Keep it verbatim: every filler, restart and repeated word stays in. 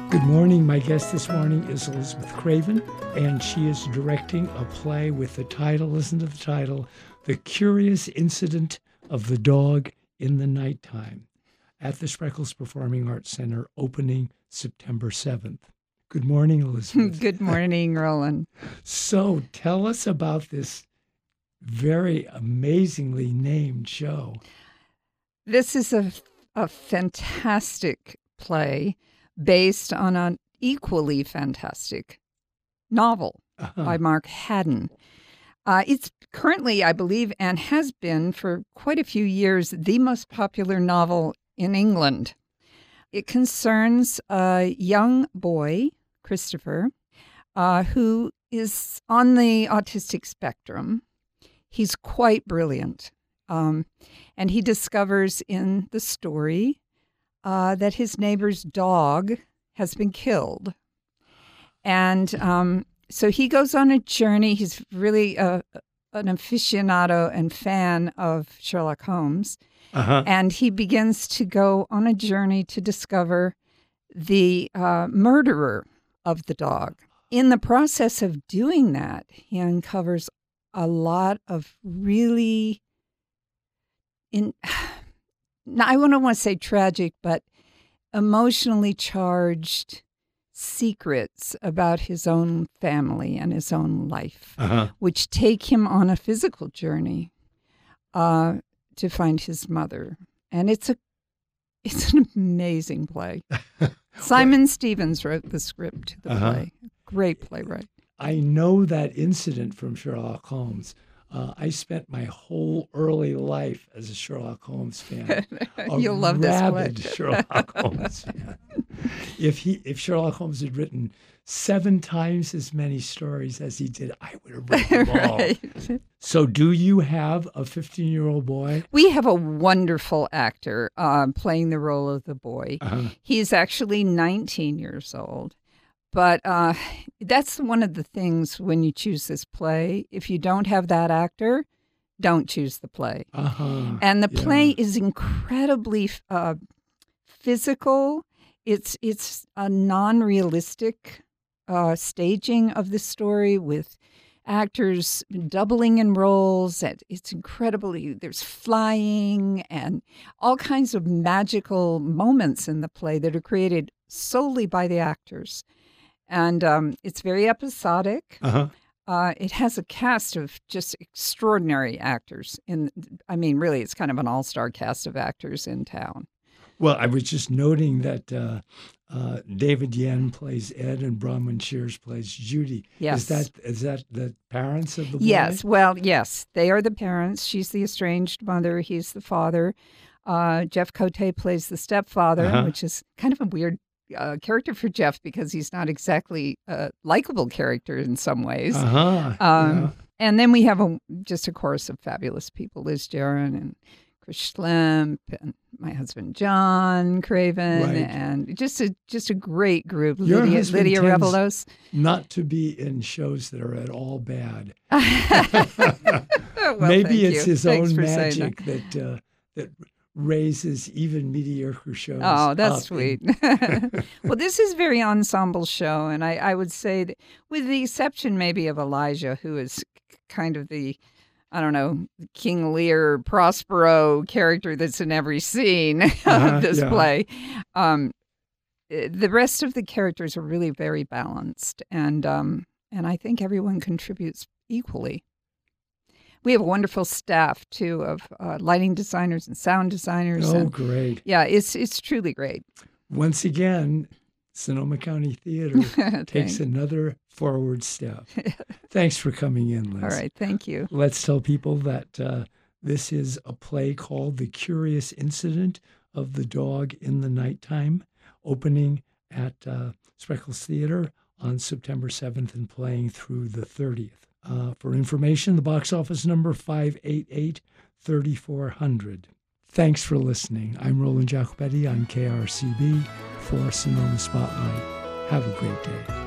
Good morning. My guest this morning is Elizabeth Craven, and she is directing a play with the title, listen to the title, The Curious Incident of the Dog in the Nighttime, at the Spreckels Performing Arts Center, opening September seventh. Good morning, Elizabeth. Good morning, Roland. So tell us about this very amazingly named show. This is a, a fantastic play based on an equally fantastic novel uh-huh. by Mark Haddon. Uh, it's currently, I believe, and has been for quite a few years, the most popular novel in England. It concerns a young boy, Christopher, uh, who is on the autistic spectrum. He's quite brilliant. Um, and he discovers in the story uh, that his neighbor's dog has been killed. And um, so he goes on a journey. He's really a, an aficionado and fan of Sherlock Holmes. Uh-huh. And he begins to go on a journey to discover the uh, murderer of the dog. In the process of doing that, he uncovers a lot of really, in I don't want to say tragic, but emotionally charged secrets about his own family and his own life, uh-huh. which take him on a physical journey uh, to find his mother. And it's a it's an amazing play. Simon Stevens wrote the script to the uh-huh. play. Great playwright. I know that incident from Sherlock Holmes. Uh, I spent my whole early life as a Sherlock Holmes fan. You'll love this play. Rabid Sherlock Holmes fan. If he, if Sherlock Holmes had written seven times as many stories as he did, I would have read them all. Right. So, do you have a fifteen-year-old boy? We have a wonderful actor uh, playing the role of the boy. Uh-huh. He's actually nineteen years old. But uh, that's one of the things when you choose this play. If you don't have that actor, don't choose the play. Uh-huh. And the play yeah. is incredibly uh, physical. It's it's a non-realistic uh, staging of the story with actors doubling in roles. It's incredibly, there's flying and all kinds of magical moments in the play that are created solely by the actors. And um, it's very episodic. Uh-huh. Uh, it has a cast of just extraordinary actors. In, I mean, really, it's kind of an all-star cast of actors in town. Well, I was just noting that uh, uh, David Yen plays Ed and Bronwyn Shears plays Judy. Yes. Is that is that the parents of the boy? Yes. Well, yes. They are the parents. She's the estranged mother. He's the father. Uh, Jeff Cote plays the stepfather, uh-huh. which is kind of a weird Uh, character for Jeff because he's not exactly a likable character in some ways. Uh-huh. Um, yeah. And then we have a, just a chorus of fabulous people, Liz Jaron and Chris Schlemp and my husband John Craven, right. and just a just a great group. Your Lydia, husband Lydia tends Revelos. Not to be in shows that are at all bad. well, Maybe it's you. his Thanks own for magic that that, uh, that raises even mediocre shows. Oh, that's up sweet. Well, this is a very ensemble show, and I, I would say that with the exception maybe of Elijah, who is kind of the, I don't know, King Lear, Prospero character that's in every scene uh-huh, of this yeah. play. Um, the rest of the characters are really very balanced, and um, and I think everyone contributes equally. We have a wonderful staff, too, of uh, lighting designers and sound designers. Oh, and, great. Yeah, it's it's truly great. Once again, Sonoma County Theater takes another forward step. Thanks for coming in, Liz. All right, thank you. Let's tell people that uh, this is a play called The Curious Incident of the Dog in the Nighttime, opening at uh, Spreckels Theater on September seventh and playing through the thirtieth. Uh, for information, the box office number five eight eight, three four zero zero. Thanks for listening. I'm Roland Jacobetti on K R C B for Sonoma Spotlight. Have a great day.